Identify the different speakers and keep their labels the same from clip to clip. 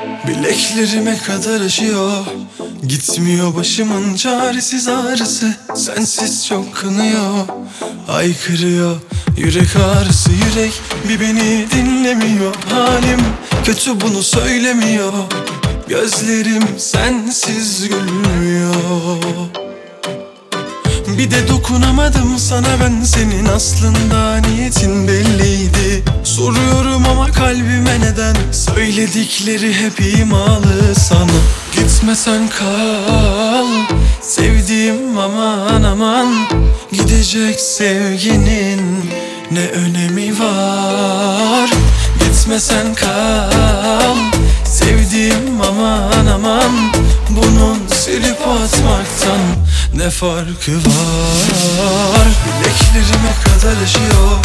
Speaker 1: Bileklerime kadar aşıyor, gitmiyor başımın çaresiz ağrısı. Sensiz çok kınıyor, haykırıyor yürek ağrısı. Yürek bir beni dinlemiyor, halim kötü bunu söylemiyor. Gözlerim sensiz gülmüyor. Bir de dokunamadım sana ben, senin aslında niyetin belliydi. Soruyorum ama kalbime neden, söyledikleri hep imalı sana. Gitmesen kal sevdiğim, aman aman. Gidecek sevginin ne önemi var? Gitmesen kal sevdiğim, aman aman. Bunun silip atmaktan ne farkı var? Bileklerime kadar aşıyor.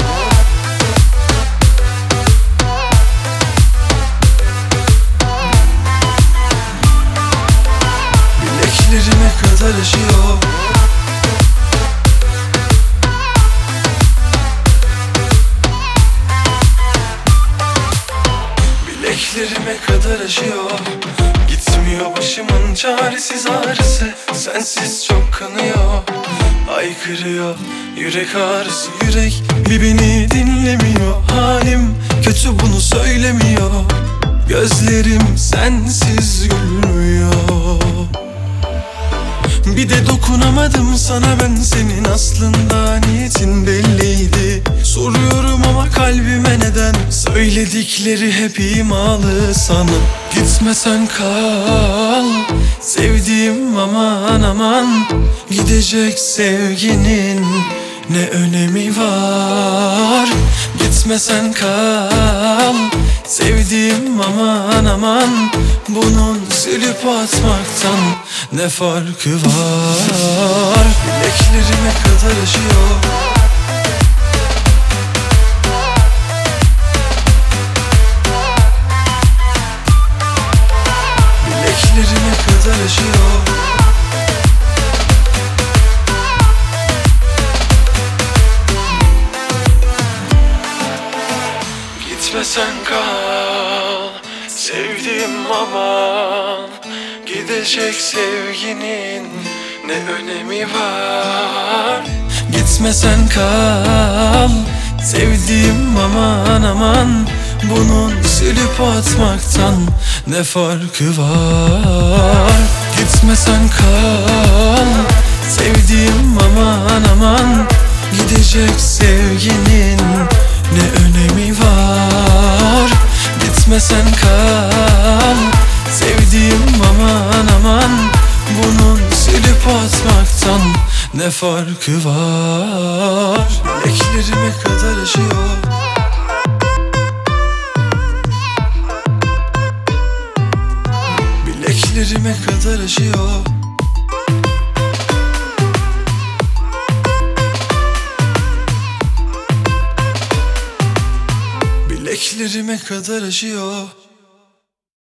Speaker 1: Bileklerime kadar aşıyor. Bileklerime kadar aşıyor, gitmiyor başımın çaresiz ağrısı. Sensiz çok kanıyor, haykırıyor yürek ağrısı. Yürek bir beni dinlemiyor, halim kötü bunu söylemiyor. Gözlerim sensiz gülmüyor. Bir de dokunamadım sana ben, senin aslında niyetin belliydi. Soruyorum ama kalbime neden, söyledikleri hep imalı sana. Gitmesen kal sevdiğim, aman aman. Gidecek sevginin ne önemi var? Gitmesen kal sevdiğim, aman aman. Bunun silip atmaktan ne farkı var? Bileklerime kadar aşıyor. Bileklerime kadar aşıyor. Gitmesen kal sevdiğim, aman. Gidecek sevginin ne önemi var? Gitmesen kal sevdiğim, aman aman. Bunun silip atmaktan ne farkı var? Gitmesen kal sevdiğim, aman aman. Gidecek sevginin ne önemi var? Gitmesen kal sevdiğim, aman aman. Bunun silip atmaktan ne farkı var? Bileklerime kadar aşıyor. Bileklerime kadar aşıyor. Bileklerime kadar aşıyor.